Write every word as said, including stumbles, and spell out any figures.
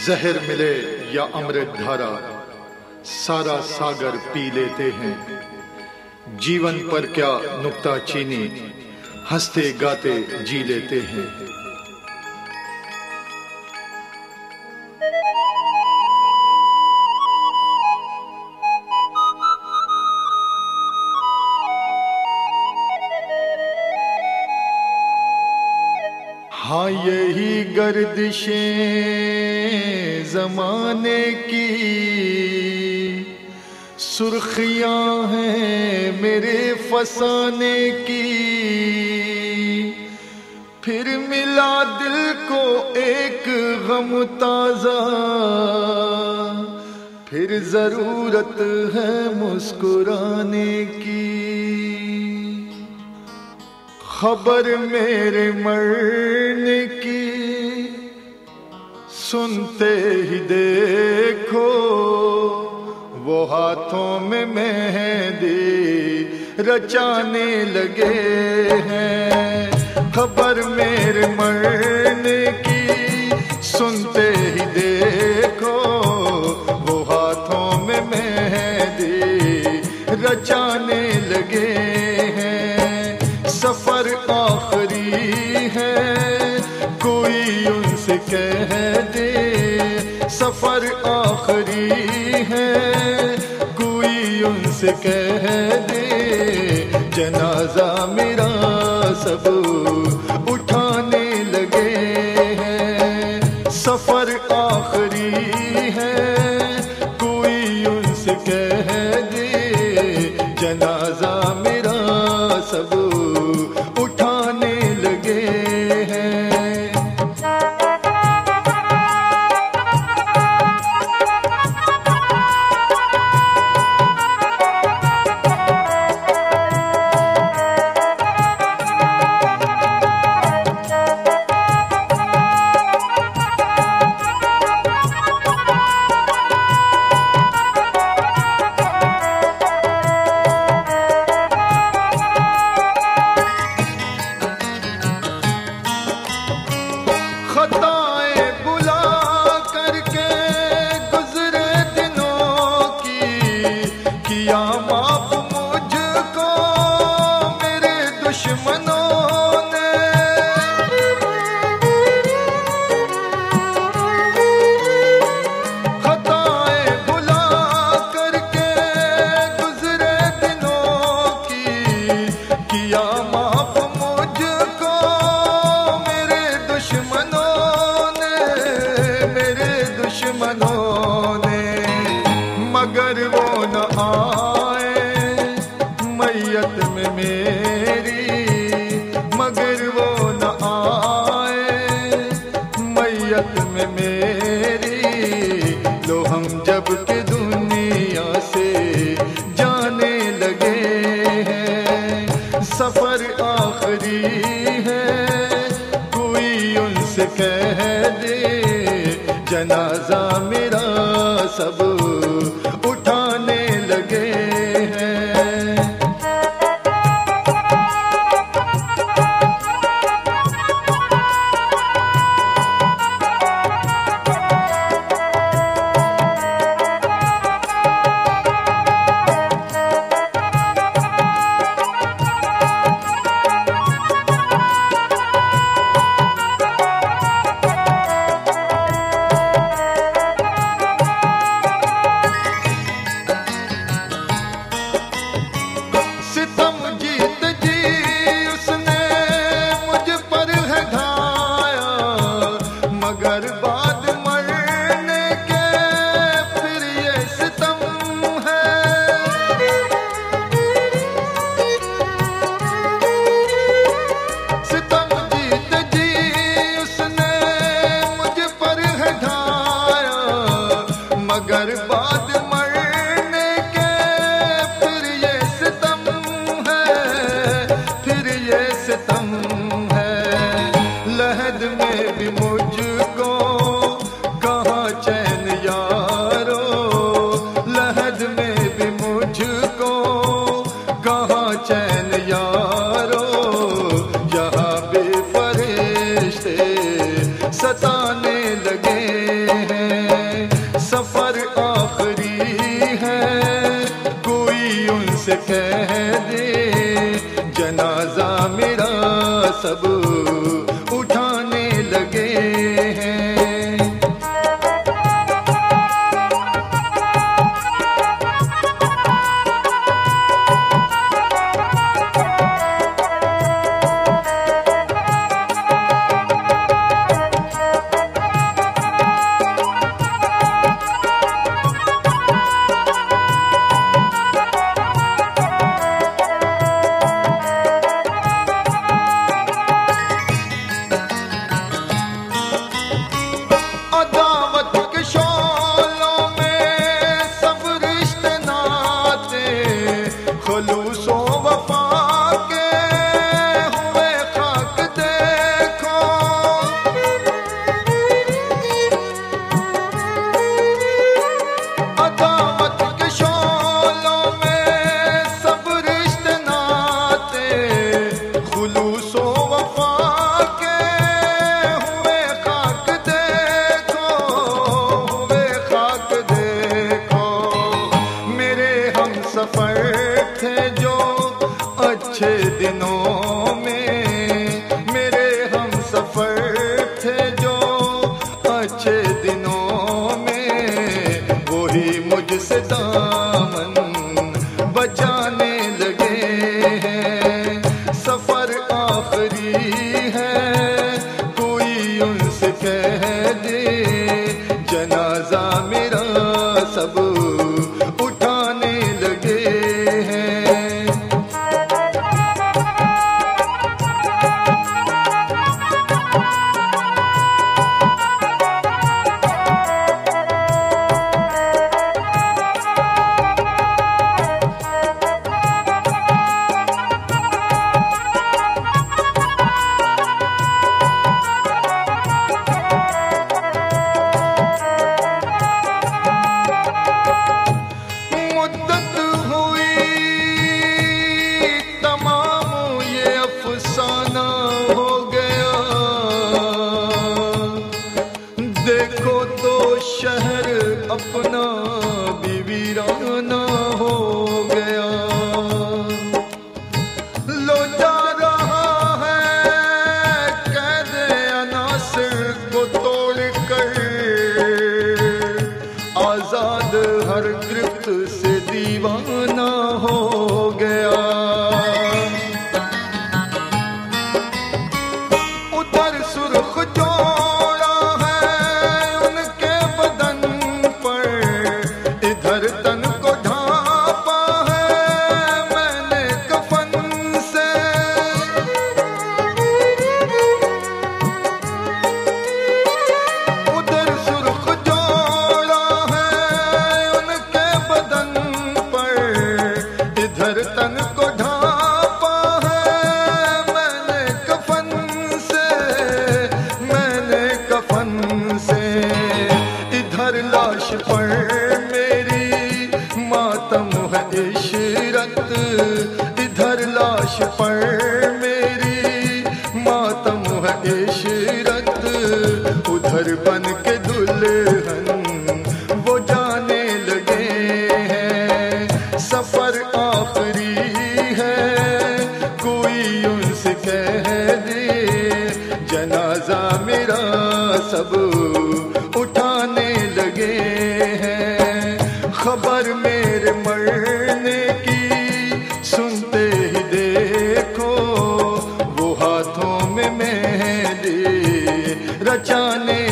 जहर मिले या अमृत धारा, सारा सागर पी लेते हैं। जीवन पर क्या नुक्ता चीनी, हंसते गाते जी लेते हैं। हाँ यही गर्दिशें ज़माने की सुर्खियां हैं मेरे फसाने की। फिर मिला दिल को एक गम ताज़ा, फिर ज़रूरत है मुस्कुराने की। खबर मेरे मरने की सुनते ही देखो, वो हाथों में मेहंदी रचाने लगे हैं। खबर मेरे मरने की सुनते ही देखो, वो हाथों में मेहंदी रचाने लगे हैं। सफर आखिरी है कोई उनसे कह दे, सफर आखिरी है कोई उनसे कह दे। जनाजा मेरा सब उठाने लगे हैं। सफर आखिरी है कोई उनसे कह दे, जनाजा मेरा सब उठाने लगे हैं। मगर वो न आए मैयत में मेरी, मगर वो न आए मैयत में मेरी। लो हम जब के दुनिया से जाने लगे हैं। सफर आखिरी है कोई उनसे कह दे, जनाजा मेरा सब उठाने लगे हैं। मगर बाद मरने के फिर ये सितम है। सितम जीत जी उसने मुझ पर है ढाया, मगर बाद मरने के फिर ये सितम है, फिर ये सितम है। लहद में भी मुझको कहाँ चैन यारो, लहद में भी मुझको कहाँ चैन यारो। यहाँ भी फरिश्ते सताने लगे हैं। दे, जनाजा मेरा सब उठाने लगे हैं। अच्छे दिनों में मेरे हम सफर थे जो अच्छे दिनों में, वही मुझसे दामन बचाने लगे हैं। सफर आखिरी है कोई उनसे कह दे, जनाजा मेरा सब उठाने लगे हैं। शहर अपना भी वीराना हो गया, लो जा रहा है कैद अनासिर को तोड़ कर, आजाद हर गिरफ्त से दीवाना हो गया। उधर सुर्ख जोड़ा तन को ढांपा है मैंने कफन से, उधर सुर्ख जोड़ा है उनके बदन पर, इधर तन को ढांपा है मैंने कफन से, मैंने कफन से। इधर लाश पर मातम है इशरत, इधर लाश पर मेरी मातम है इशरत, उधर बन के दुल्हन वो जाने लगे हैं। सफर आखिरी है कोई उनसे कह दे, जनाजा मेरा सब उठाने लगे हैं। खबर मेरे मरने की सुनते ही देखो, वो हाथों में मेहंदी रचाने